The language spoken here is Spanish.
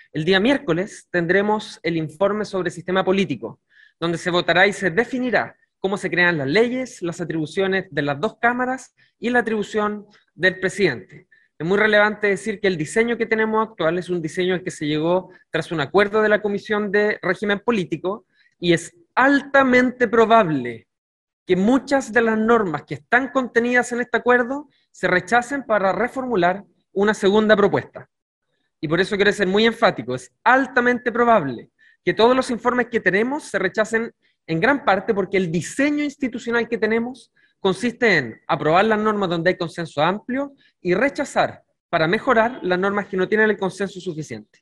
El día miércoles tendremos el informe sobre sistema político, donde se votará y se definirá cómo se crean las leyes, las atribuciones de las dos cámaras y la atribución del presidente. Es muy relevante decir que el diseño que tenemos actual es un diseño al que se llegó tras un acuerdo de la Comisión de Régimen Político y es altamente probable que muchas de las normas que están contenidas en este acuerdo se rechacen para reformular una segunda propuesta. Y por eso quiero ser muy enfático, es altamente probable que todos los informes que tenemos se rechacen en gran parte porque el diseño institucional que tenemos consiste en aprobar las normas donde hay consenso amplio y rechazar para mejorar las normas que no tienen el consenso suficiente.